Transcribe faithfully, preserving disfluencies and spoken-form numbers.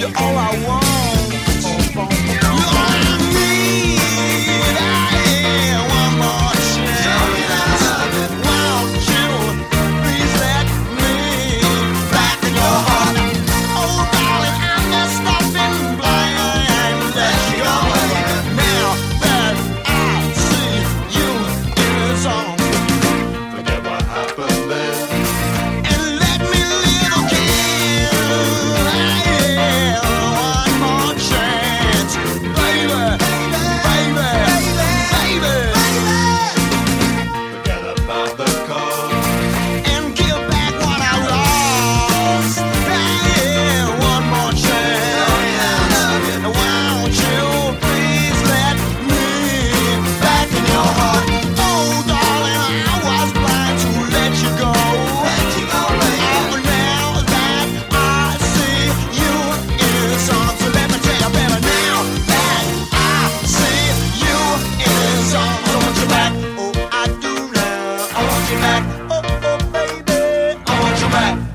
You're all I want. You're all I need. I am one more chance. Won't you please let me back in your heart? Oh, darling, I messed up and blind. Let you go. Now that I see you in the song, Forget what happened then. and let me live again. I am one more chance, baby, baby, baby, Forget about the call. and give back what I lost. I am one more chance. Won't you please let me back in your heart? Oh, darling, I was blind to let you go. Oh, now that I see you in song, so let me tell you, baby, now that I see you in song, I want you back. Oh, I do now. I want you back. Oh, oh, baby, I want you back.